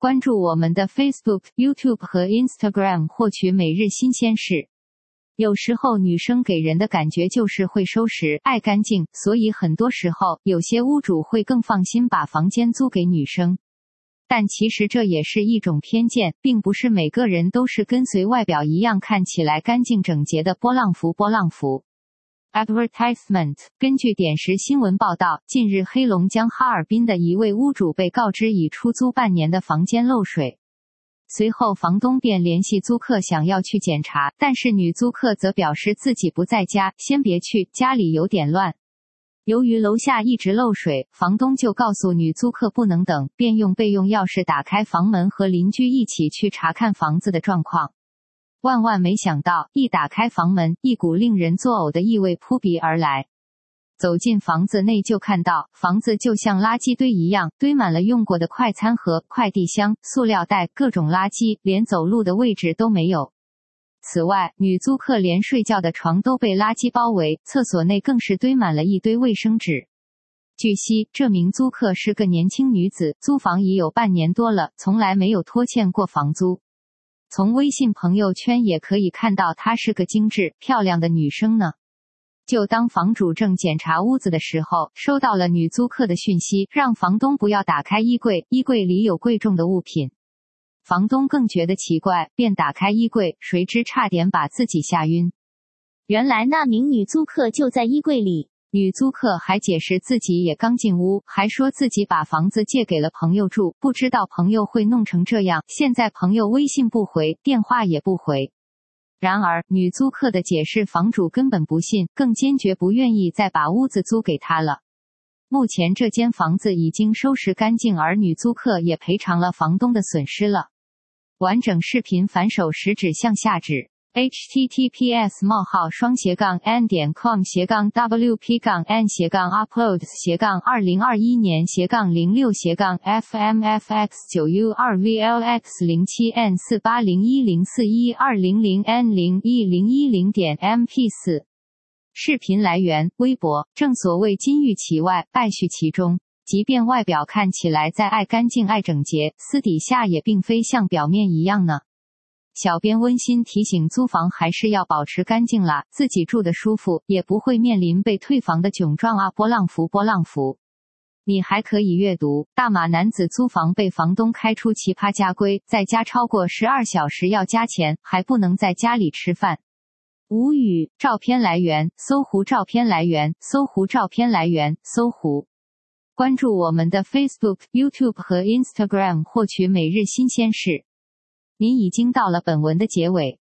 关注我们的 Facebook、YouTube 和 Instagram 获取每日新鲜事。有时候女生给人的感觉就是会收拾、爱干净，所以很多时候有些屋主会更放心把房间租给女生。但其实这也是一种偏见，并不是每个人都是跟随外表一样看起来干净整洁的波浪符。Advertisement。 根据点石新闻报道，近日黑龙江哈尔滨的一位屋主被告知已出租半年的房间漏水，随后房东便联系租客想要去检查，但是女租客则表示自己不在家，先别去，家里有点乱。由于楼下一直漏水，房东就告诉女租客不能等，便用备用钥匙打开房门和邻居一起去查看房子的状况。万万没想到，一打开房门，一股令人作呕的异味扑鼻而来。走进房子内就看到，房子就像垃圾堆一样，堆满了用过的快餐盒、快递箱、塑料袋，各种垃圾，连走路的位置都没有。此外，女租客连睡觉的床都被垃圾包围，厕所内更是堆满了一堆卫生纸。据悉，这名租客是个年轻女子，租房已有半年多了，从来没有拖欠过房租。从微信朋友圈也可以看到她是个精致漂亮的女生呢。就当房主正检查屋子的时候，收到了女租客的讯息，让房东不要打开衣柜，衣柜里有贵重的物品。房东更觉得奇怪，便打开衣柜，谁知差点把自己吓晕。 原来那名女租客就在衣柜里。 女租客还解释自己也刚进屋，还说自己把房子借给了朋友住，不知道朋友会弄成这样，现在朋友微信不回，电话也不回。然而，女租客的解释房主根本不信，更坚决不愿意再把屋子租给他了。目前这间房子已经收拾干净，而女租客也赔偿了房东的损失了。完整视频反手食指向下指。https://wp-//06/n/upload/n/2021年/06/FMFX9U2VLX07N4801041010.mp4。视频来源：微博。正所谓金玉其外，败絮其中。即便外表看起来再爱干净爱整洁，私底下也并非像表面一样呢。小编温馨提醒，租房还是要保持干净啦，自己住得舒服，也不会面临被退房的窘状啊！波浪符。你还可以阅读：大马男子租房被房东开出奇葩家规，在家超过12小时要加钱，还不能在家里吃饭。无语。照片来源：搜狐。照片来源：搜狐。照片来源：搜狐。关注我们的 Facebook、YouTube 和 Instagram 获取每日新鲜事。您已经到了本文的结尾。